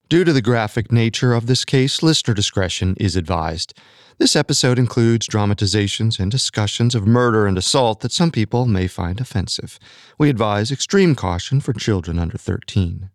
Due to the graphic nature of this case, listener discretion is advised. This episode includes dramatizations and discussions of murder and assault that some people may find offensive. We advise extreme caution for children under 13.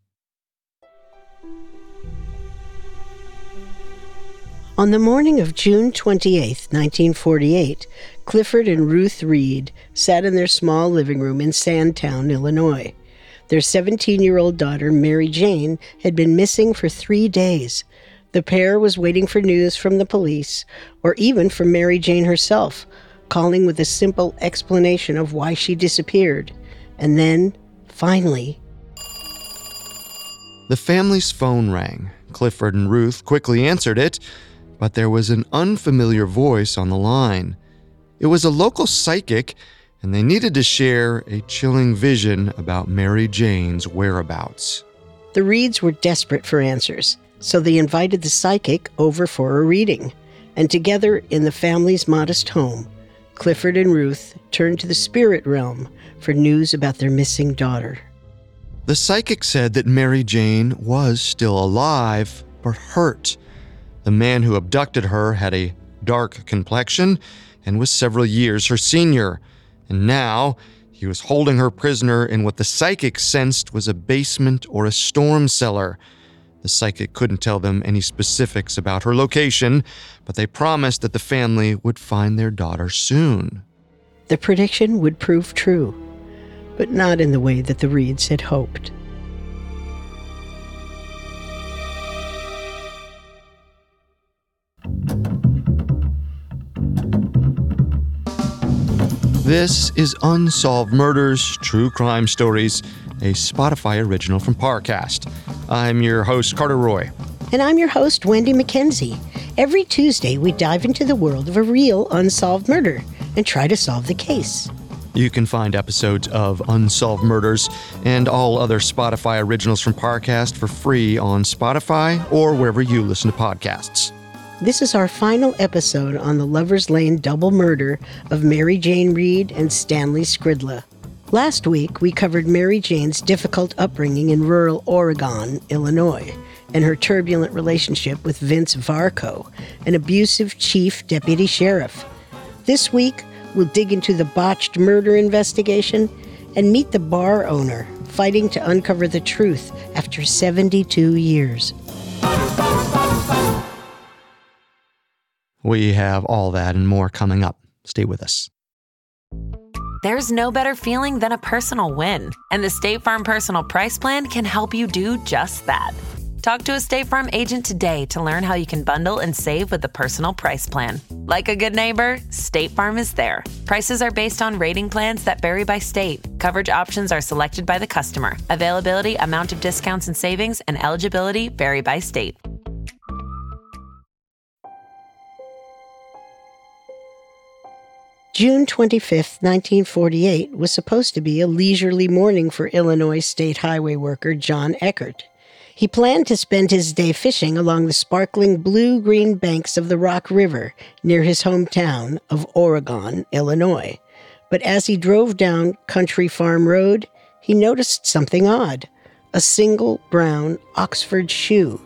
On the morning of June 28, 1948, Clifford and Ruth Reed sat in their small living room in Sandtown, Illinois. Their 17-year-old daughter, Mary Jane, had been missing for 3 days. The pair was waiting for news from the police, or even from Mary Jane herself, calling with a simple explanation of why she disappeared. And then, finally... The family's phone rang. Clifford and Ruth quickly answered it, but there was an unfamiliar voice on the line. It was a local psychic, and they needed to share a chilling vision about Mary Jane's whereabouts. The Reeds were desperate for answers, so they invited the psychic over for a reading. And together, in the family's modest home, Clifford and Ruth turned to the spirit realm for news about their missing daughter. The psychic said that Mary Jane was still alive, but hurt. The man who abducted her had a dark complexion and was several years her senior. And now, he was holding her prisoner in what the psychic sensed was a basement or a storm cellar. The psychic couldn't tell them any specifics about her location, but they promised that the family would find their daughter soon. The prediction would prove true, but not in the way that the Reeds had hoped. This is Unsolved Murders, True Crime Stories, a Spotify original from Parcast. I'm your host, Carter Roy. And I'm your host, Wendy McKenzie. Every Tuesday, we dive into the world of a real unsolved murder and try to solve the case. You can find episodes of Unsolved Murders and all other Spotify originals from Parcast for free on Spotify or wherever you listen to podcasts. This is our final episode on the Lover's Lane double murder of Mary Jane Reed and Stanley Skridla. Last week, we covered Mary Jane's difficult upbringing in rural Oregon, Illinois, and her turbulent relationship with Vince Varco, an abusive chief deputy sheriff. This week, we'll dig into the botched murder investigation and meet the bar owner fighting to uncover the truth after 72 years. We have all that and more coming up. Stay with us. There's no better feeling than a personal win, and the State Farm Personal Price Plan can help you do just that. Talk to a State Farm agent today to learn how you can bundle and save with the Personal Price Plan. Like a good neighbor, State Farm is there. Prices are based on rating plans that vary by state. Coverage options are selected by the customer. Availability, amount of discounts and savings, and eligibility vary by state. June 25, 1948 was supposed to be a leisurely morning for Illinois state highway worker John Eckert. He planned to spend his day fishing along the sparkling blue-green banks of the Rock River near his hometown of Oregon, Illinois. But as he drove down Country Farm Road, he noticed something odd: a single brown Oxford shoe.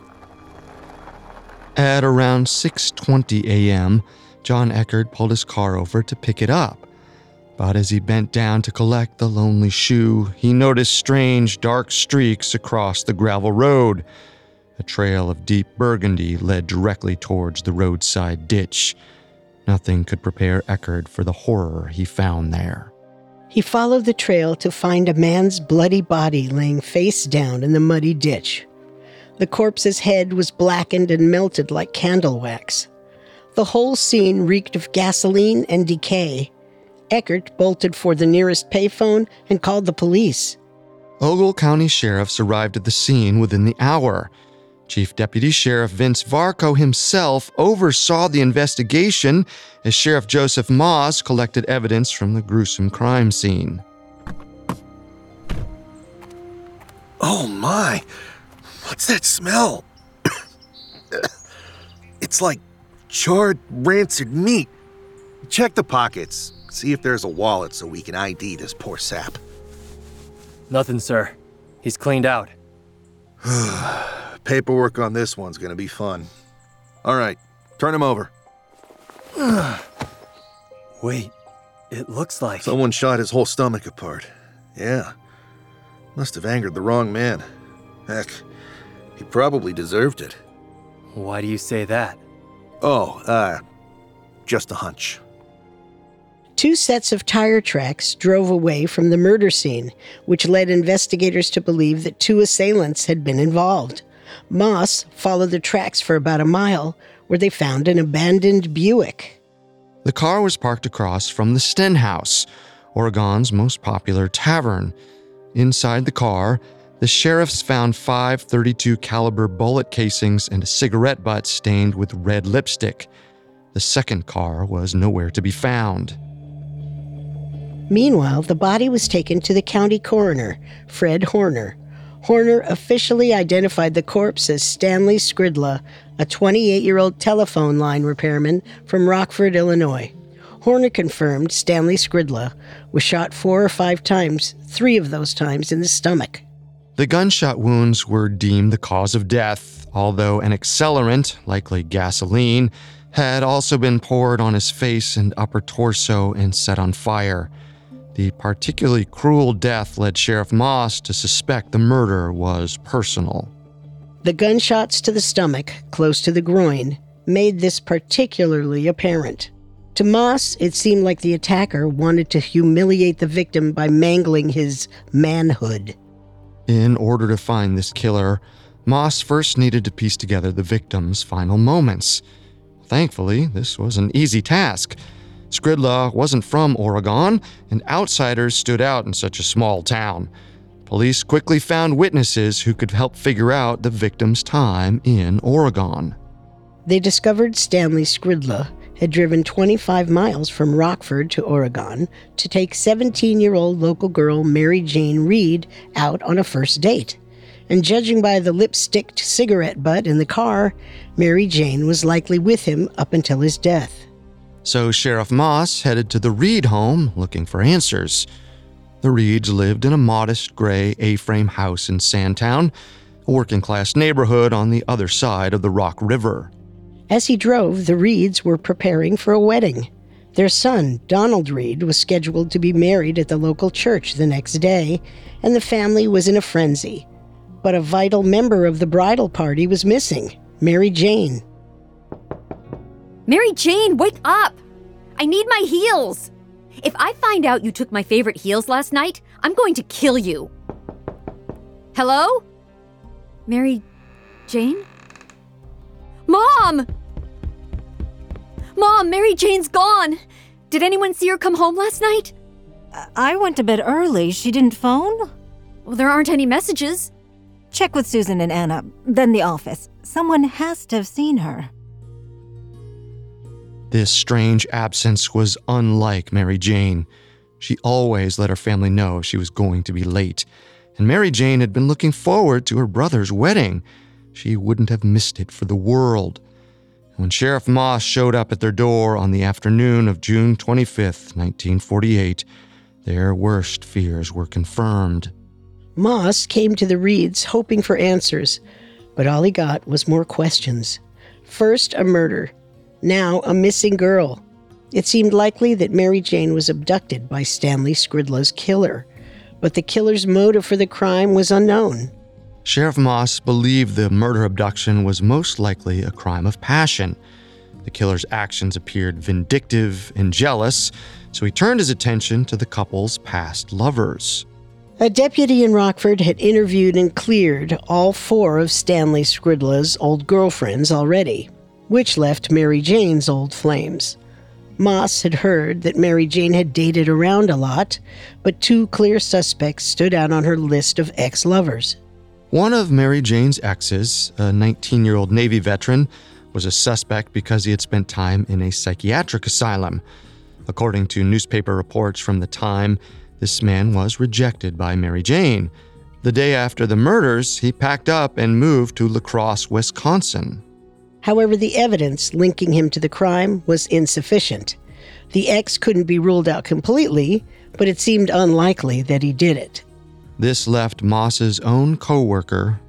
At around 6:20 a.m., John Eckert pulled his car over to pick it up. But as he bent down to collect the lonely shoe, he noticed strange, dark streaks across the gravel road. A trail of deep burgundy led directly towards the roadside ditch. Nothing could prepare Eckert for the horror he found there. He followed the trail to find a man's bloody body laying face down in the muddy ditch. The corpse's head was blackened and melted like candle wax. The whole scene reeked of gasoline and decay. Eckert bolted for the nearest payphone and called the police. Ogle County sheriffs arrived at the scene within the hour. Chief Deputy Sheriff Vince Varco himself oversaw the investigation as Sheriff Joseph Moss collected evidence from the gruesome crime scene. Oh my! What's that smell? It's like charred, rancid meat. Check the pockets. See if there's a wallet so we can ID this poor sap. Nothing, sir. He's cleaned out. paperwork on this one's gonna be fun. All right, turn him over. Wait, it looks like... Someone shot his whole stomach apart. Yeah. Must have angered the wrong man. Heck, he probably deserved it. Why do you say that? Just a hunch. 2 sets of tire tracks drove away from the murder scene, which led investigators to believe that 2 assailants had been involved. Moss followed the tracks for about a mile, where they found an abandoned Buick. The car was parked across from the Stenhouse, Oregon's most popular tavern. Inside the car, the sheriffs found 5 .32 caliber bullet casings and a cigarette butt stained with red lipstick. The second car was nowhere to be found. Meanwhile, the body was taken to the county coroner, Fred Horner. Horner officially identified the corpse as Stanley Skridla, a 28-year-old telephone line repairman from Rockford, Illinois. Horner confirmed Stanley Skridla was shot 4 or 5 times, 3 of those times in the stomach. The gunshot wounds were deemed the cause of death, although an accelerant, likely gasoline, had also been poured on his face and upper torso and set on fire. The particularly cruel death led Sheriff Moss to suspect the murder was personal. The gunshots to the stomach, close to the groin, made this particularly apparent. To Moss, it seemed like the attacker wanted to humiliate the victim by mangling his manhood. In order to find this killer, Moss first needed to piece together the victim's final moments. Thankfully, this was an easy task. Skridla wasn't from Oregon, and outsiders stood out in such a small town. Police quickly found witnesses who could help figure out the victim's time in Oregon. They discovered Stanley Skridla had driven 25 miles from Rockford to Oregon to take 17-year-old local girl Mary Jane Reed out on a first date. And judging by the lipsticked cigarette butt in the car, Mary Jane was likely with him up until his death. So Sheriff Moss headed to the Reed home looking for answers. The Reeds lived in a modest gray A-frame house in Sandtown, a working-class neighborhood on the other side of the Rock River. As he drove, the Reeds were preparing for a wedding. Their son, Donald Reed, was scheduled to be married at the local church the next day, and the family was in a frenzy. But a vital member of the bridal party was missing, Mary Jane. Mary Jane, wake up! I need my heels! If I find out you took my favorite heels last night, I'm going to kill you. Hello? Mary Jane? Mom! Mom, Mary Jane's gone! Did anyone see her come home last night? I went to bed early. She didn't phone? Well, there aren't any messages. Check with Susan and Anna, then the office. Someone has to have seen her. This strange absence was unlike Mary Jane. She always let her family know she was going to be late, and Mary Jane had been looking forward to her brother's wedding. She wouldn't have missed it for the world. When Sheriff Moss showed up at their door on the afternoon of June 25th, 1948, their worst fears were confirmed. Moss came to the Reeds hoping for answers, but all he got was more questions. First, a murder. Now, a missing girl. It seemed likely that Mary Jane was abducted by Stanley Skridla's killer, but the killer's motive for the crime was unknown. Sheriff Moss believed the murder abduction was most likely a crime of passion. The killer's actions appeared vindictive and jealous, so he turned his attention to the couple's past lovers. A deputy in Rockford had interviewed and cleared all 4 of Stanley Skridla's old girlfriends already, which left Mary Jane's old flames. Moss had heard that Mary Jane had dated around a lot, but 2 clear suspects stood out on her list of ex-lovers. One of Mary Jane's exes, a 19-year-old Navy veteran, was a suspect because he had spent time in a psychiatric asylum. According to newspaper reports from the time, this man was rejected by Mary Jane. The day after the murders, he packed up and moved to La Crosse, Wisconsin. However, the evidence linking him to the crime was insufficient. The ex couldn't be ruled out completely, but it seemed unlikely that he did it. This left Moss's own co-worker,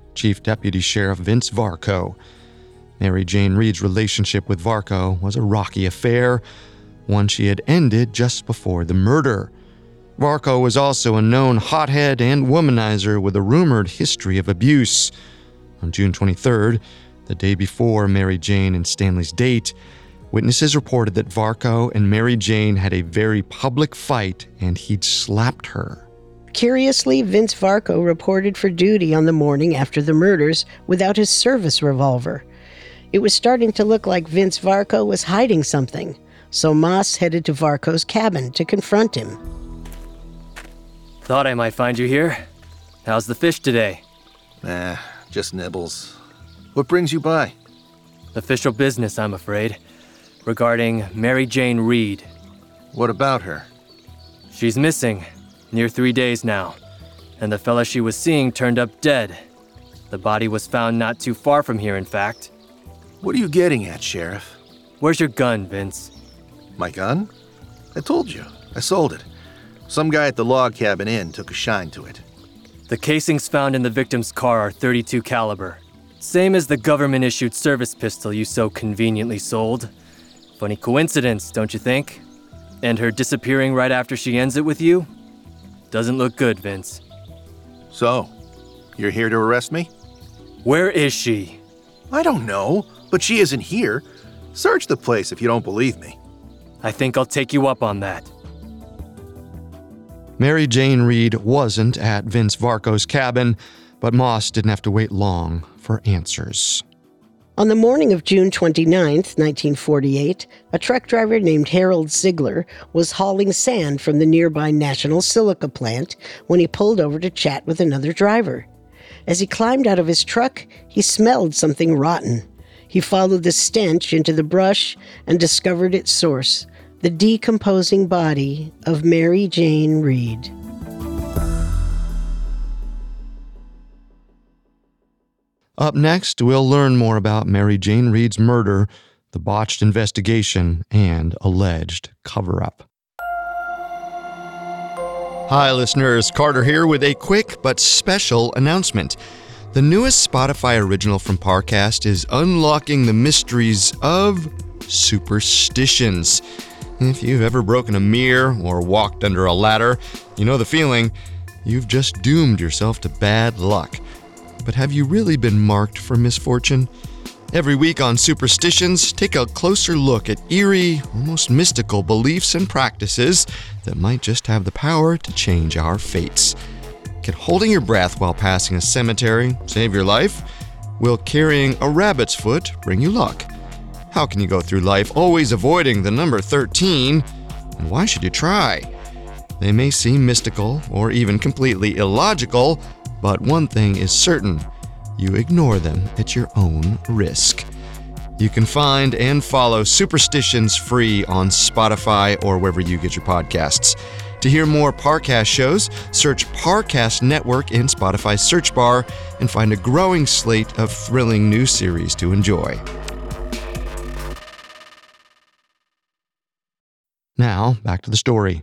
Chief Deputy Sheriff Vince Varco. Mary Jane Reed's relationship with Varco was a rocky affair, one she had ended just before the murder. Varco was also a known hothead and womanizer with a rumored history of abuse. On June 23rd, the day before Mary Jane and Stanley's date, witnesses reported that Varco and Mary Jane had a very public fight and he'd slapped her. Curiously, Vince Varco reported for duty on the morning after the murders without his service revolver. It was starting to look like Vince Varco was hiding something, so Moss headed to Varco's cabin to confront him. Thought I might find you here. How's the fish today? Just nibbles. What brings you by? Official business, I'm afraid. Regarding Mary Jane Reed. What about her? She's missing. Near 3 days now. And the fella she was seeing turned up dead. The body was found not too far from here, in fact. What are you getting at, Sheriff? Where's your gun, Vince? My gun? I told you. I sold it. Some guy at the log cabin inn took a shine to it. The casings found in the victim's car are .32 caliber. Same as the government-issued service pistol you so conveniently sold. Funny coincidence, don't you think? And her disappearing right after she ends it with you? Doesn't look good, Vince. So, you're here to arrest me? Where is she? I don't know, but she isn't here. Search the place if you don't believe me. I think I'll take you up on that. Mary Jane Reed wasn't at Vince Varco's cabin, but Moss didn't have to wait long for answers. On the morning of June 29, 1948, a truck driver named Harold Ziegler was hauling sand from the nearby National Silica plant when he pulled over to chat with another driver. As he climbed out of his truck, he smelled something rotten. He followed the stench into the brush and discovered its source, the decomposing body of Mary Jane Reed. Up next, we'll learn more about Mary Jane Reed's murder, the botched investigation, and alleged cover-up. Hi, listeners. Carter here with a quick but special announcement. The newest Spotify original from Parcast is unlocking the mysteries of superstitions. If you've ever broken a mirror or walked under a ladder, you know the feeling. You've just doomed yourself to bad luck. But have you really been marked for misfortune? Every week on Superstitions, take a closer look at eerie, almost mystical beliefs and practices that might just have the power to change our fates. Can holding your breath while passing a cemetery save your life? Will carrying a rabbit's foot bring you luck? How can you go through life always avoiding the number 13? And why should you try? They may seem mystical or even completely illogical, but one thing is certain, you ignore them at your own risk. You can find and follow Superstitions free on Spotify or wherever you get your podcasts. To hear more Parcast shows, search Parcast Network in Spotify's search bar and find a growing slate of thrilling new series to enjoy. Now, back to the story.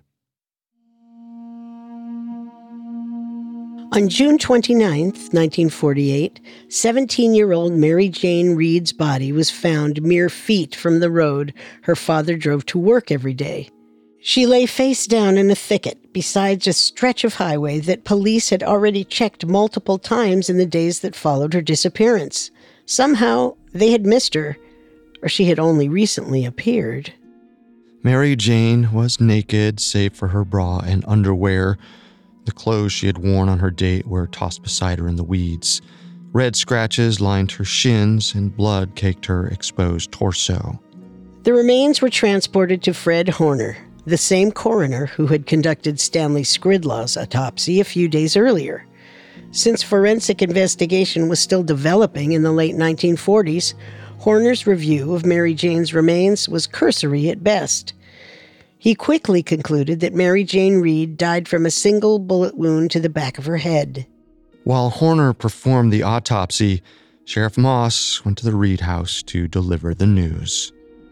On June 29, 1948, 17-year-old Mary Jane Reed's body was found mere feet from the road her father drove to work every day. She lay face down in a thicket beside a stretch of highway that police had already checked multiple times in the days that followed her disappearance. Somehow, they had missed her, or she had only recently appeared. Mary Jane was naked, save for her bra and underwear. The clothes she had worn on her date were tossed beside her in the weeds. Red scratches lined her shins, and blood caked her exposed torso. The remains were transported to Fred Horner, the same coroner who had conducted Stanley Skridlaw's autopsy a few days earlier. Since forensic investigation was still developing in the late 1940s, Horner's review of Mary Jane's remains was cursory at best. He quickly concluded that Mary Jane Reed died from a single bullet wound to the back of her head. While Horner performed the autopsy, Sheriff Moss went to the Reed house to deliver the news.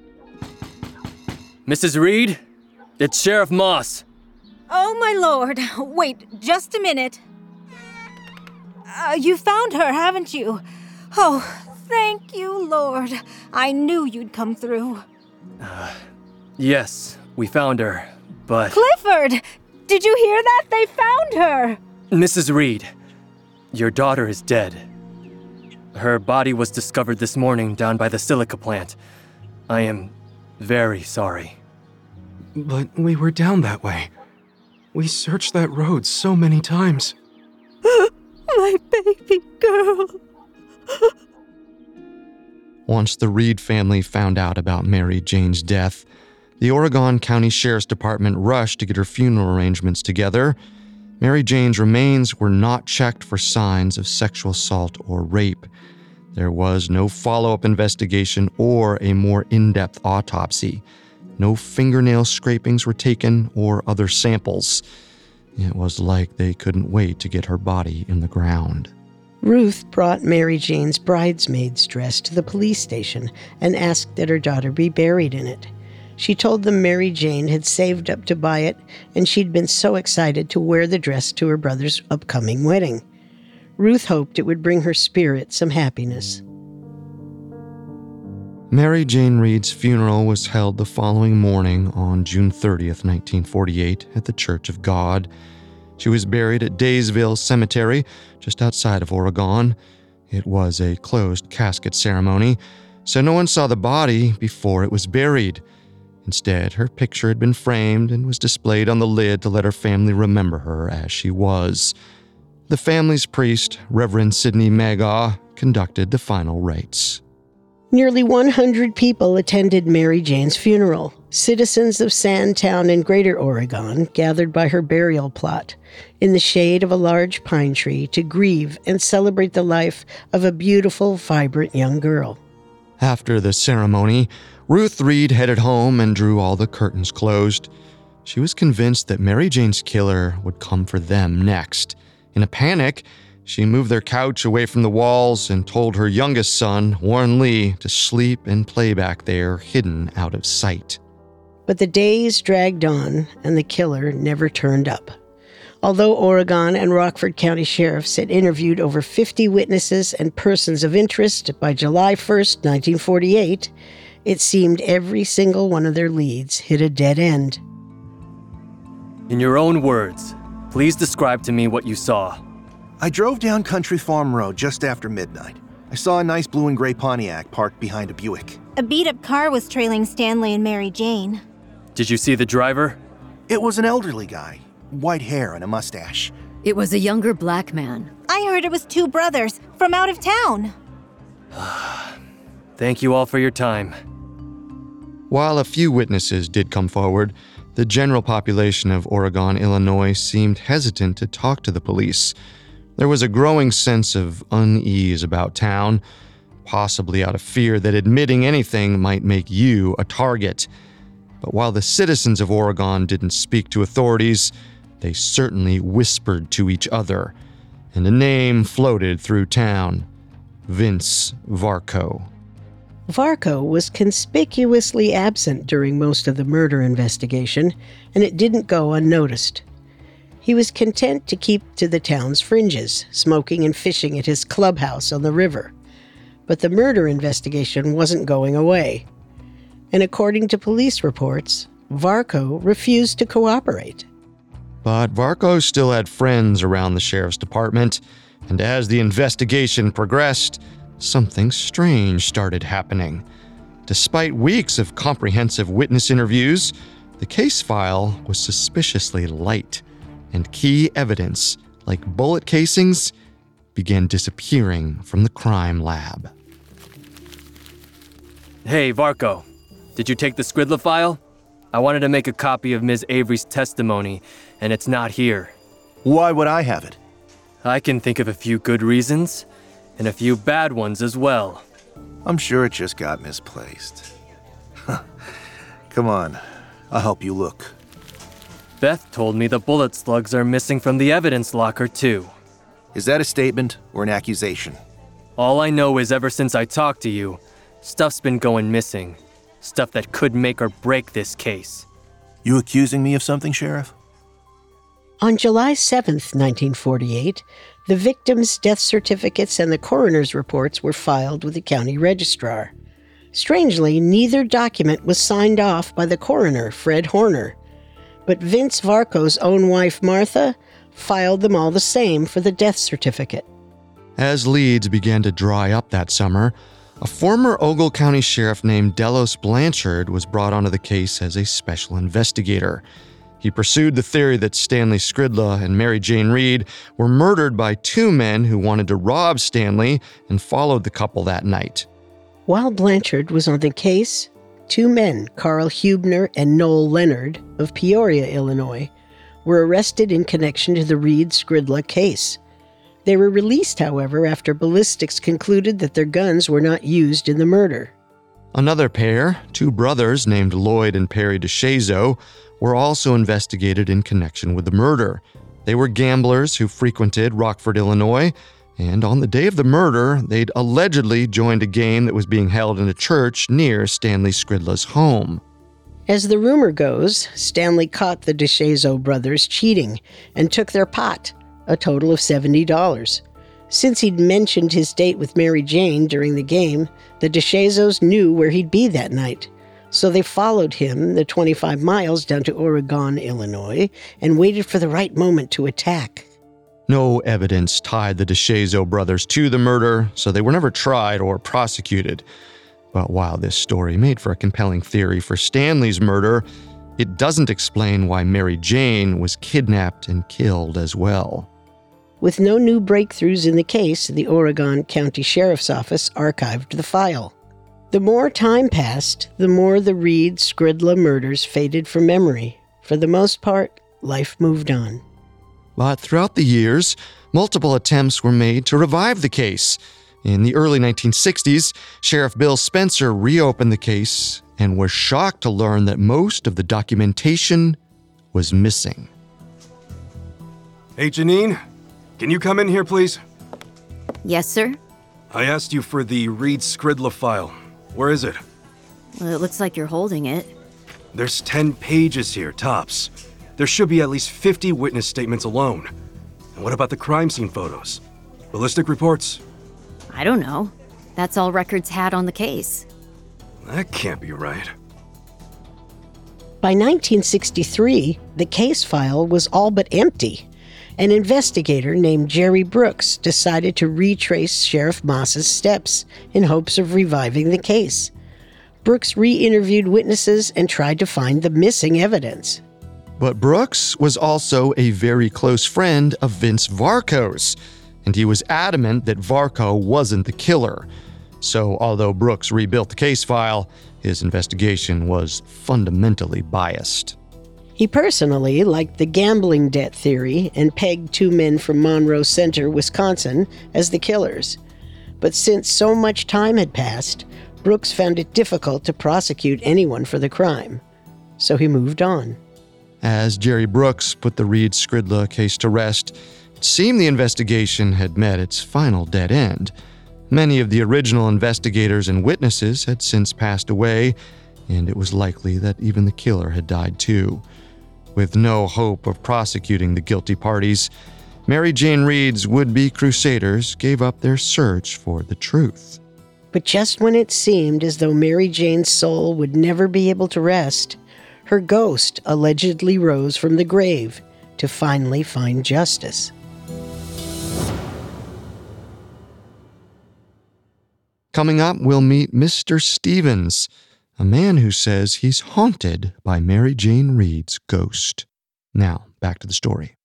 Mrs. Reed? It's Sheriff Moss. Oh, my lord. Wait, just a minute. You found her, haven't you? Oh, thank you, Lord. I knew you'd come through. Yes, we found her, but... Clifford! Did you hear that? They found her! Mrs. Reed, your daughter is dead. Her body was discovered this morning down by the silica plant. I am very sorry. But we were down that way. We searched that road so many times. My baby girl. Once the Reed family found out about Mary Jane's death, the Oregon County Sheriff's Department rushed to get her funeral arrangements together. Mary Jane's remains were not checked for signs of sexual assault or rape. There was no follow-up investigation or a more in-depth autopsy. No fingernail scrapings were taken or other samples. It was like they couldn't wait to get her body in the ground. Ruth brought Mary Jane's bridesmaid's dress to the police station and asked that her daughter be buried in it. She told them Mary Jane had saved up to buy it, and she'd been so excited to wear the dress to her brother's upcoming wedding. Ruth hoped it would bring her spirit some happiness. Mary Jane Reed's funeral was held the following morning on June 30th, 1948, at the Church of God. She was buried at Daysville Cemetery, just outside of Oregon. It was a closed casket ceremony, so no one saw the body before it was buried. Instead, her picture had been framed and was displayed on the lid to let her family remember her as she was. The family's priest, Reverend Sidney Magaw, conducted the final rites. Nearly 100 people attended Mary Jane's funeral. Citizens of Sandtown in Greater Oregon gathered by her burial plot in the shade of a large pine tree to grieve and celebrate the life of a beautiful, vibrant young girl. After the ceremony, Ruth Reed headed home and drew all the curtains closed. She was convinced that Mary Jane's killer would come for them next. In a panic, she moved their couch away from the walls and told her youngest son, Warren Lee, to sleep and play back there, hidden out of sight. But the days dragged on, and the killer never turned up. Although Oregon and Rockford County sheriffs had interviewed over 50 witnesses and persons of interest by July 1st, 1948, it seemed every single one of their leads hit a dead end. In your own words, please describe to me what you saw. I drove down Country Farm Road just after midnight. I saw a nice blue and gray Pontiac parked behind a Buick. A beat-up car was trailing Stanley and Mary Jane. Did you see the driver? It was an elderly guy, white hair and a mustache. It was a younger black man. I heard it was two brothers from out of town. Thank you all for your time. While a few witnesses did come forward, the general population of Oregon, Illinois seemed hesitant to talk to the police. There was a growing sense of unease about town, possibly out of fear that admitting anything might make you a target. But while the citizens of Oregon didn't speak to authorities, they certainly whispered to each other, and a name floated through town: Vince Varco. Varco was conspicuously absent during most of the murder investigation, and it didn't go unnoticed. He was content to keep to the town's fringes, smoking and fishing at his clubhouse on the river. But the murder investigation wasn't going away. And according to police reports, Varco refused to cooperate. But Varco still had friends around the sheriff's department, and as the investigation progressed, something strange started happening. Despite weeks of comprehensive witness interviews, the case file was suspiciously light, and key evidence, like bullet casings, began disappearing from the crime lab. Hey, Varco, did you take the Skridla file? I wanted to make a copy of Ms. Avery's testimony, and it's not here. Why would I have it? I can think of a few good reasons, and a few bad ones as well. I'm sure it just got misplaced. Come on, I'll help you look. Beth told me the bullet slugs are missing from the evidence locker, too. Is that a statement or an accusation? All I know is ever since I talked to you, stuff's been going missing. Stuff that could make or break this case. You accusing me of something, Sheriff? On July 7th, 1948, The victims' death certificates and the coroner's reports were filed with the county registrar. Strangely, neither document was signed off by the coroner, Fred Horner. But Vince Varco's own wife, Martha, filed them all the same for the death certificate. As leads began to dry up that summer, a former Ogle County sheriff named Delos Blanchard was brought onto the case as a special investigator. He pursued the theory that Stanley Skridla and Mary Jane Reed were murdered by two men who wanted to rob Stanley and followed the couple that night. While Blanchard was on the case, two men, Carl Hubner and Noel Leonard of Peoria, Illinois, were arrested in connection to the Reed-Skridla case. They were released, however, after ballistics concluded that their guns were not used in the murder. Another pair, two brothers named Lloyd and Perry DeShazo, were also investigated in connection with the murder. They were gamblers who frequented Rockford, Illinois, and on the day of the murder, they'd allegedly joined a game that was being held in a church near Stanley Skridla's home. As the rumor goes, Stanley caught the DeShazo brothers cheating and took their pot, a total of $70. Since he'd mentioned his date with Mary Jane during the game, the DeShazos knew where he'd be that night. So they followed him the 25 miles down to Oregon, Illinois, and waited for the right moment to attack. No evidence tied the DeShazo brothers to the murder, so they were never tried or prosecuted. But while this story made for a compelling theory for Stanley's murder, it doesn't explain why Mary Jane was kidnapped and killed as well. With no new breakthroughs in the case, the Oregon County Sheriff's Office archived the file. The more time passed, the more the Reed-Skridla murders faded from memory. For the most part, life moved on. But throughout the years, multiple attempts were made to revive the case. In the early 1960s, Sheriff Bill Spencer reopened the case and was shocked to learn that most of the documentation was missing. Hey, Janine, can you come in here, please? Yes, sir? I asked you for the Reed-Skridla file. Where is it? Well, it looks like you're holding it. There's 10 pages here, tops. There should be at least 50 witness statements alone. And what about the crime scene photos? Ballistic reports? I don't know. That's all records had on the case. That can't be right. By 1963, the case file was all but empty. An investigator named Jerry Brooks decided to retrace Sheriff Moss's steps in hopes of reviving the case. Brooks re-interviewed witnesses and tried to find the missing evidence. But Brooks was also a very close friend of Vince Varco's, and he was adamant that Varco wasn't the killer. So although Brooks rebuilt the case file, his investigation was fundamentally biased. He personally liked the gambling debt theory and pegged two men from Monroe Center, Wisconsin, as the killers. But since so much time had passed, Brooks found it difficult to prosecute anyone for the crime. So he moved on. As Jerry Brooks put the Reed-Skridla case to rest, it seemed the investigation had met its final dead end. Many of the original investigators and witnesses had since passed away, and it was likely that even the killer had died too. With no hope of prosecuting the guilty parties, Mary Jane Reed's would-be crusaders gave up their search for the truth. But just when it seemed as though Mary Jane's soul would never be able to rest, her ghost allegedly rose from the grave to finally find justice. Coming up, we'll meet Mr. Stevens, a man who says he's haunted by Mary Jane Reed's ghost. Now, back to the story.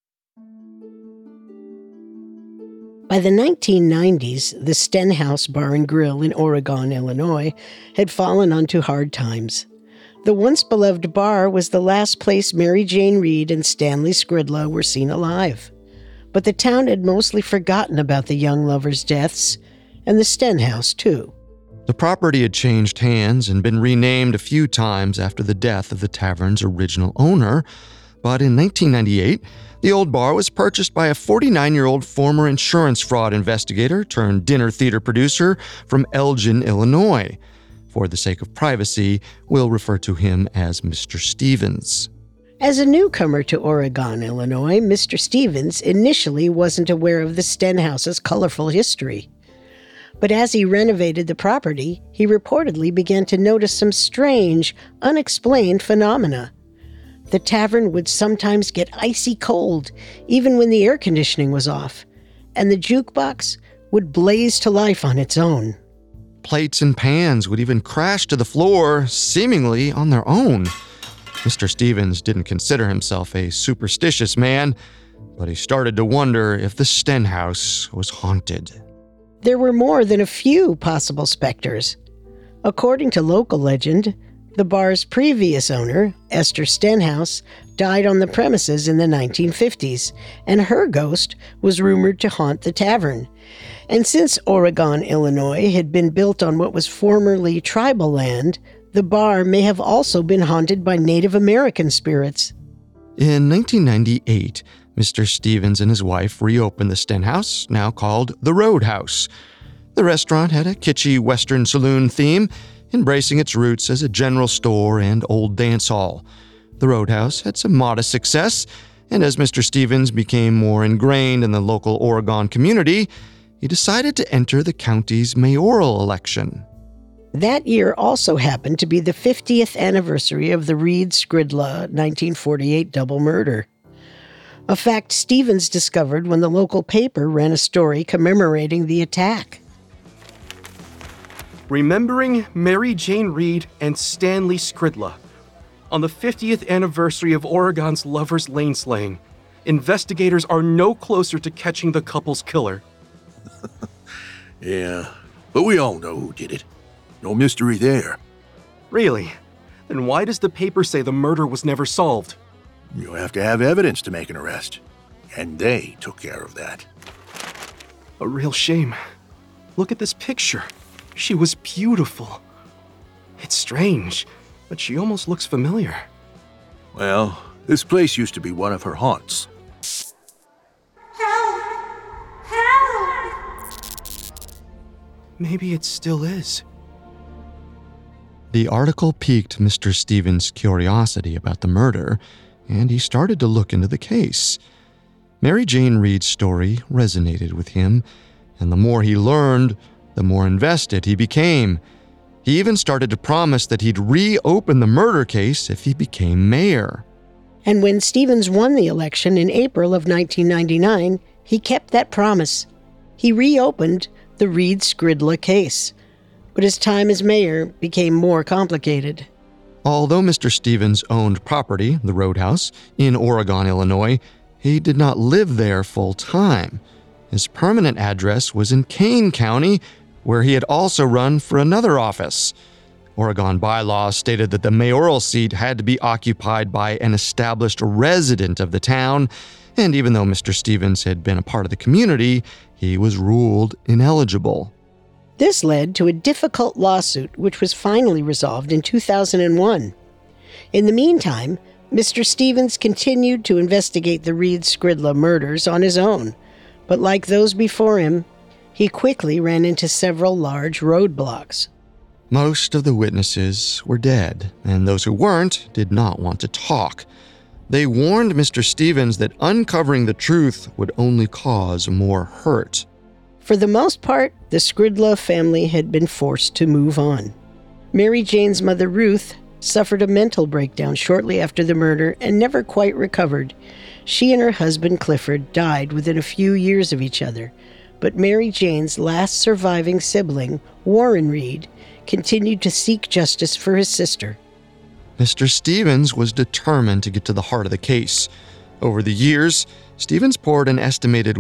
By the 1990s, the Stenhouse Bar and Grill in Oregon, Illinois, had fallen onto hard times. The once beloved bar was the last place Mary Jane Reed and Stanley Skridla were seen alive. But the town had mostly forgotten about the young lovers' deaths, and the Stenhouse, too. The property had changed hands and been renamed a few times after the death of the tavern's original owner, but in 1998, the old bar was purchased by a 49-year-old former insurance fraud investigator turned dinner theater producer from Elgin, Illinois. For the sake of privacy, we'll refer to him as Mr. Stevens. As a newcomer to Oregon, Illinois, Mr. Stevens initially wasn't aware of the Stenhouse's colorful history. But as he renovated the property, he reportedly began to notice some strange, unexplained phenomena. The tavern would sometimes get icy cold, even when the air conditioning was off, and the jukebox would blaze to life on its own. Plates and pans would even crash to the floor, seemingly on their own. Mr. Stevens didn't consider himself a superstitious man, but he started to wonder if the Stenhouse was haunted. There were more than a few possible specters. According to local legend, the bar's previous owner, Esther Stenhouse, died on the premises in the 1950s, and her ghost was rumored to haunt the tavern. And since Oregon, Illinois had been built on what was formerly tribal land, the bar may have also been haunted by Native American spirits. In 1998, Mr. Stevens and his wife reopened the Stenhouse, now called the Roadhouse. The restaurant had a kitschy Western saloon theme, embracing its roots as a general store and old dance hall. The Roadhouse had some modest success, and as Mr. Stevens became more ingrained in the local Oregon community, he decided to enter the county's mayoral election. That year also happened to be the 50th anniversary of the Reed-Skridla 1948 double murder. A fact Stevens discovered when the local paper ran a story commemorating the attack. Remembering Mary Jane Reed and Stanley Skridla. On the 50th anniversary of Oregon's Lover's Lane slaying, investigators are no closer to catching the couple's killer. Yeah, but we all know who did it. No mystery there. Really? Then why does the paper say the murder was never solved? You have to have evidence to make an arrest. And they took care of that. A real shame. Look at this picture. She was beautiful. It's strange, but she almost looks familiar. Well, this place used to be one of her haunts. Help! Help! Maybe it still is. The article piqued Mr. Stevens' curiosity about the murder, and he started to look into the case. Mary Jane Reed's story resonated with him, and the more he learned, the more invested he became. He even started to promise that he'd reopen the murder case if he became mayor. And when Stevens won the election in April of 1999, he kept that promise. He reopened the Reed-Skridla case. But his time as mayor became more complicated. Although Mr. Stevens owned property, the Roadhouse, in Oregon, Illinois, he did not live there full-time. His permanent address was in Kane County, where he had also run for another office. Oregon bylaws stated that the mayoral seat had to be occupied by an established resident of the town, and even though Mr. Stevens had been a part of the community, he was ruled ineligible. This led to a difficult lawsuit, which was finally resolved in 2001. In the meantime, Mr. Stevens continued to investigate the Reed-Skridla murders on his own, but like those before him, he quickly ran into several large roadblocks. Most of the witnesses were dead, and those who weren't did not want to talk. They warned Mr. Stevens that uncovering the truth would only cause more hurt. For the most part, the Skridla family had been forced to move on. Mary Jane's mother, Ruth, suffered a mental breakdown shortly after the murder and never quite recovered. She and her husband, Clifford, died within a few years of each other, but Mary Jane's last surviving sibling, Warren Reed, continued to seek justice for his sister. Mr. Stevens was determined to get to the heart of the case. Over the years, Stevens poured an estimated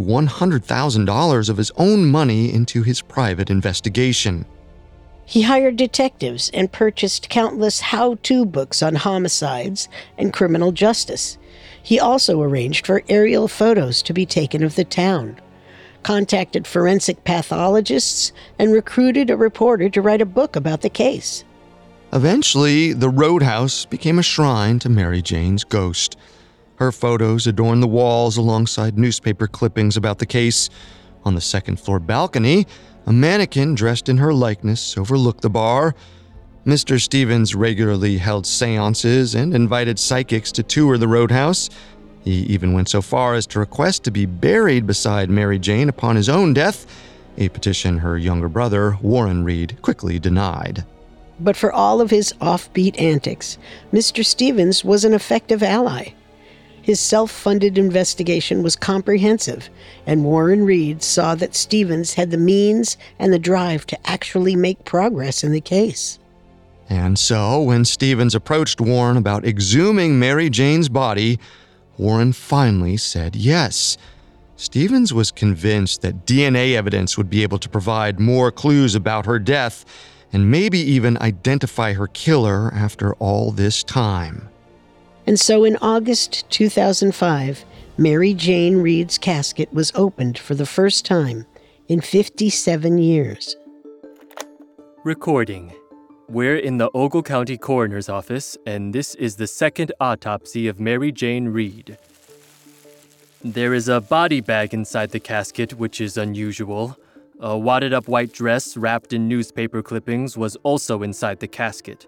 $100,000 of his own money into his private investigation. He hired detectives and purchased countless how-to books on homicides and criminal justice. He also arranged for aerial photos to be taken of the town, contacted forensic pathologists, and recruited a reporter to write a book about the case. Eventually, the Roadhouse became a shrine to Mary Jane's ghost. Her photos adorned the walls alongside newspaper clippings about the case. On the second-floor balcony, a mannequin dressed in her likeness overlooked the bar. Mr. Stevens regularly held seances and invited psychics to tour the roadhouse. He even went so far as to request to be buried beside Mary Jane upon his own death, a petition her younger brother, Warren Reed, quickly denied. But for all of his offbeat antics, Mr. Stevens was an effective ally. His self-funded investigation was comprehensive, and Warren Reed saw that Stevens had the means and the drive to actually make progress in the case. And so, when Stevens approached Warren about exhuming Mary Jane's body, Warren finally said yes. Stevens was convinced that DNA evidence would be able to provide more clues about her death and maybe even identify her killer after all this time. And so in August 2005, Mary Jane Reed's casket was opened for the first time in 57 years. Recording. We're in the Ogle County Coroner's Office, and this is the second autopsy of Mary Jane Reed. There is a body bag inside the casket, which is unusual. A wadded-up white dress wrapped in newspaper clippings was also inside the casket.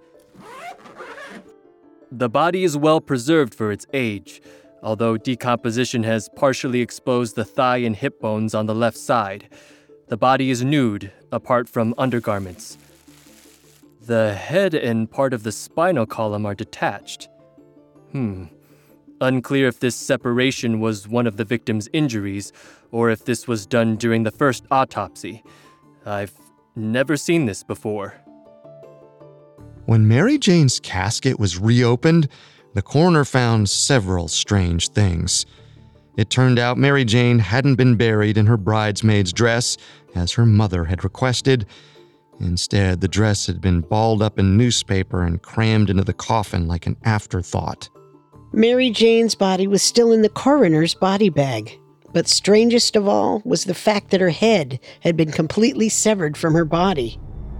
The body is well preserved for its age, although decomposition has partially exposed the thigh and hip bones on the left side. The body is nude, apart from undergarments. The head and part of the spinal column are detached. Unclear if this separation was one of the victim's injuries, or if this was done during the first autopsy. I've never seen this before. When Mary Jane's casket was reopened, the coroner found several strange things. It turned out Mary Jane hadn't been buried in her bridesmaid's dress, as her mother had requested. Instead, the dress had been balled up in newspaper and crammed into the coffin like an afterthought. Mary Jane's body was still in the coroner's body bag, but strangest of all was the fact that her head had been completely severed from her body.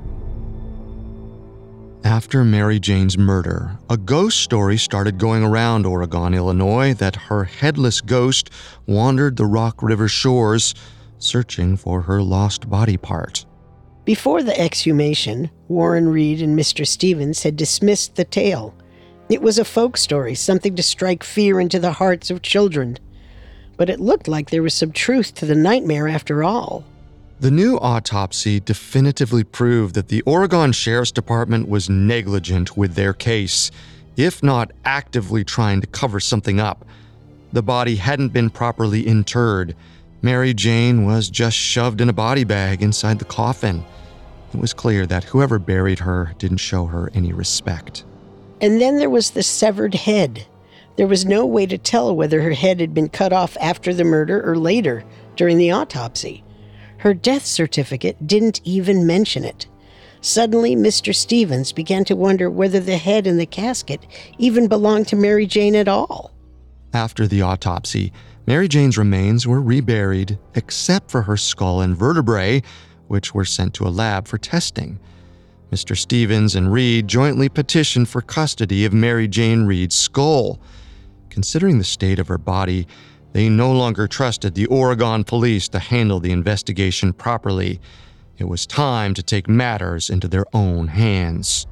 After Mary Jane's murder, a ghost story started going around Oregon, Illinois, that her headless ghost wandered the Rock River shores, searching for her lost body part. Before the exhumation, Warren Reed and Mr. Stevens had dismissed the tale. It was a folk story, something to strike fear into the hearts of children. But it looked like there was some truth to the nightmare after all. The new autopsy definitively proved that the Oregon Sheriff's Department was negligent with their case, if not actively trying to cover something up. The body hadn't been properly interred. Mary Jane was just shoved in a body bag inside the coffin. It was clear that whoever buried her didn't show her any respect. And then there was the severed head. There was no way to tell whether her head had been cut off after the murder or later, during the autopsy. Her death certificate didn't even mention it. Suddenly, Mr. Stevens began to wonder whether the head in the casket even belonged to Mary Jane at all. After the autopsy, Mary Jane's remains were reburied, except for her skull and vertebrae, which were sent to a lab for testing. Mr. Stevens and Reed jointly petitioned for custody of Mary Jane Reed's skull. Considering the state of her body, they no longer trusted the Oregon police to handle the investigation properly. It was time to take matters into their own hands.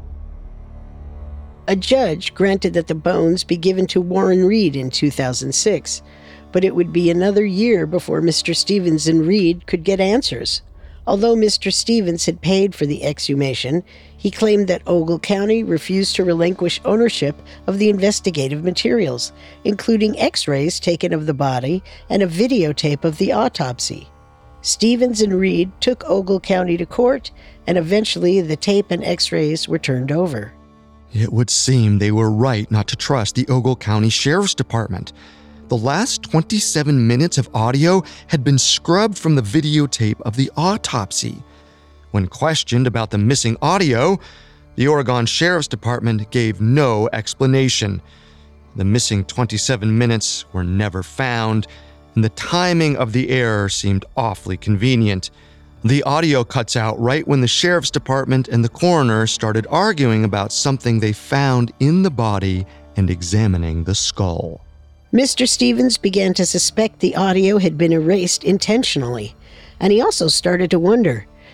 A judge granted that the bones be given to Warren Reed in 2006, but it would be another year before Mr. Stevens and Reed could get answers. Although Mr. Stevens had paid for the exhumation, he claimed that Ogle County refused to relinquish ownership of the investigative materials, including x-rays taken of the body and a videotape of the autopsy. Stevens and Reed took Ogle County to court, and eventually the tape and x-rays were turned over. It would seem they were right not to trust the Ogle County Sheriff's Department. The last 27 minutes of audio had been scrubbed from the videotape of the autopsy. When questioned about the missing audio, the Oregon Sheriff's Department gave no explanation. The missing 27 minutes were never found, and the timing of the error seemed awfully convenient. The audio cuts out right when the Sheriff's Department and the coroner started arguing about something they found in the body and examining the skull. Mr. Stevens began to suspect the audio had been erased intentionally, and he also started to wonder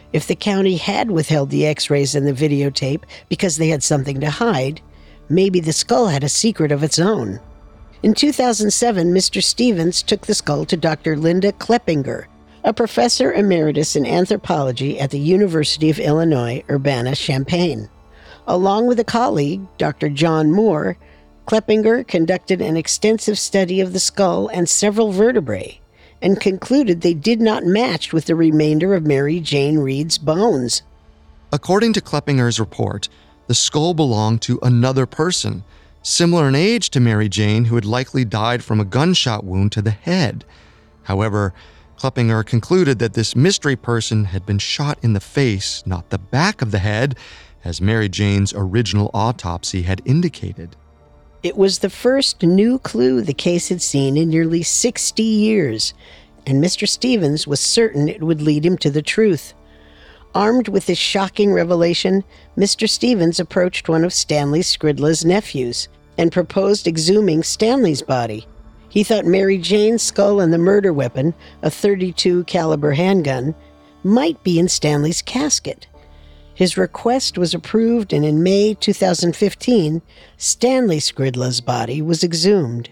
If the county had withheld the x-rays and the videotape because they had something to hide, maybe the skull had a secret of its own. In 2007, Mr. Stevens took the skull to Dr. Linda Kleppinger, a professor emeritus in anthropology at the University of Illinois, Urbana-Champaign. Along with a colleague, Dr. John Moore, Kleppinger conducted an extensive study of the skull and several vertebrae, and concluded they did not match with the remainder of Mary Jane Reed's bones. According to Kleppinger's report, the skull belonged to another person, similar in age to Mary Jane, who had likely died from a gunshot wound to the head. However, Kleppinger concluded that this mystery person had been shot in the face, not the back of the head, as Mary Jane's original autopsy had indicated. It was the first new clue the case had seen in nearly 60 years, and Mr. Stevens was certain it would lead him to the truth. Armed with this shocking revelation, Mr. Stevens approached one of Stanley Skridla's nephews and proposed exhuming Stanley's body. He thought Mary Jane's skull and the murder weapon, a .32 caliber handgun, might be in Stanley's casket. His request was approved, and in May 2015, Stanley Skridla's body was exhumed.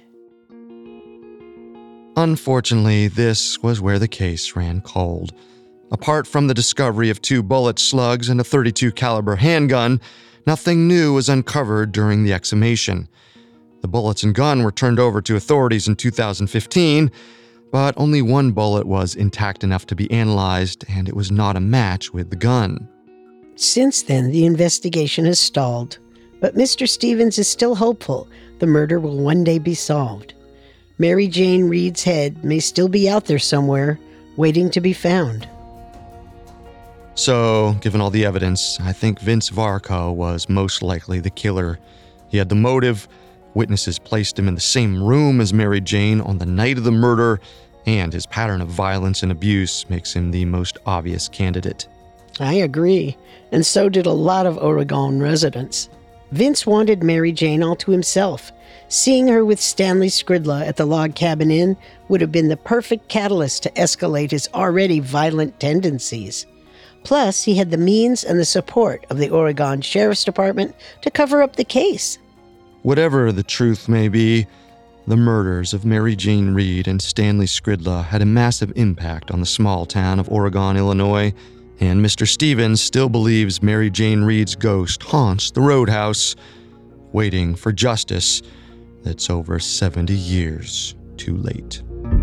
Unfortunately, this was where the case ran cold. Apart from the discovery of 2 bullet slugs and a .32 caliber handgun, nothing new was uncovered during the exhumation. The bullets and gun were turned over to authorities in 2015, but only 1 bullet was intact enough to be analyzed, and it was not a match with the gun. Since then, the investigation has stalled, but Mr. Stevens is still hopeful the murder will one day be solved. Mary Jane Reed's head may still be out there somewhere, waiting to be found. So, given all the evidence, I think Vince Varco was most likely the killer. He had the motive, witnesses placed him in the same room as Mary Jane on the night of the murder, and his pattern of violence and abuse makes him the most obvious candidate. I agree, and so did a lot of Oregon residents. Vince wanted Mary Jane all to himself. Seeing her with Stanley Skridla at the Log Cabin Inn would have been the perfect catalyst to escalate his already violent tendencies. Plus, he had the means and the support of the Oregon Sheriff's Department to cover up the case. Whatever the truth may be, the murders of Mary Jane Reed and Stanley Skridla had a massive impact on the small town of Oregon, Illinois, and Mr. Stevens still believes Mary Jane Reed's ghost haunts the roadhouse, waiting for justice that's over 70 years too late.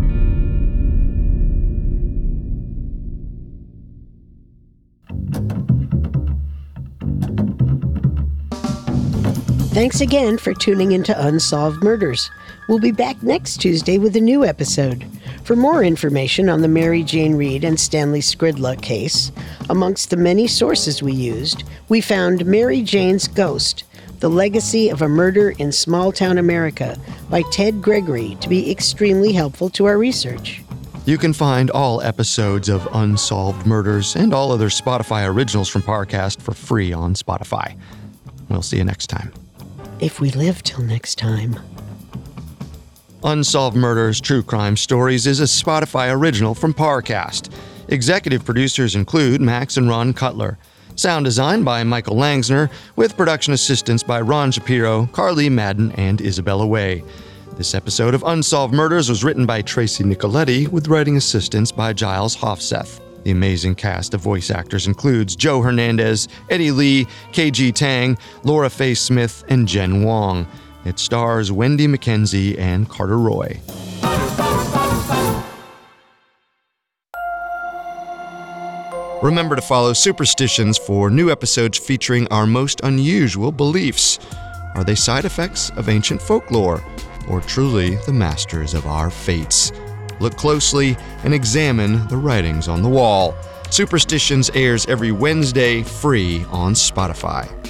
Thanks again for tuning into Unsolved Murders. We'll be back next Tuesday with a new episode. For more information on the Mary Jane Reed and Stanley Skridla case, amongst the many sources we used, we found Mary Jane's Ghost, The Legacy of a Murder in Small-Town America by Ted Gregory to be extremely helpful to our research. You can find all episodes of Unsolved Murders and all other Spotify originals from Parcast for free on Spotify. We'll see you next time. If we live till next time. Unsolved Murders True Crime Stories is a Spotify original from Parcast. Executive producers include Max and Ron Cutler. Sound design by Michael Langsner, with production assistance by Ron Shapiro, Carly Madden, and Isabella Way. This episode of Unsolved Murders was written by Tracy Nicoletti, with writing assistance by Giles Hofseth. The amazing cast of voice actors includes Joe Hernandez, Eddie Lee, KG Tang, Laura Faye Smith, and Jen Wong. It stars Wendy McKenzie and Carter Roy. Remember to follow Superstitions for new episodes featuring our most unusual beliefs. Are they side effects of ancient folklore, or truly the masters of our fates? Look closely and examine the writings on the wall. Superstitions airs every Wednesday, free on Spotify.